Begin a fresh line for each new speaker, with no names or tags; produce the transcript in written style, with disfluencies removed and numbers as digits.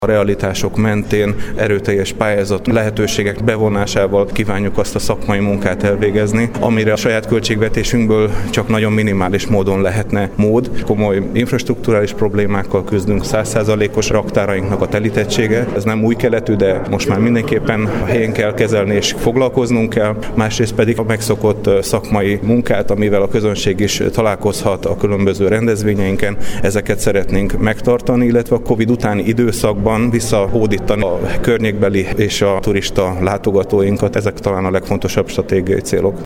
A realitások mentén erőteljes pályázat lehetőségek bevonásával kívánjuk azt a szakmai munkát elvégezni, amire a saját költségvetésünkből csak nagyon minimális módon lehetne mód. Komoly infrastrukturális problémákkal küzdünk, 100%-os raktárainknak a telítettsége. Ez nem új keletű, de most már mindenképpen a helyén kell kezelni és foglalkoznunk kell. Másrészt pedig a megszokott szakmai munkát, amivel a közönség is találkozhat a különböző rendezvényeinken, ezeket szeretnénk megtartani, illetve a Covid utáni időszakban visszahódítani a környékbeli és a turista látogatóinkat. Ezek talán a legfontosabb stratégiai célok.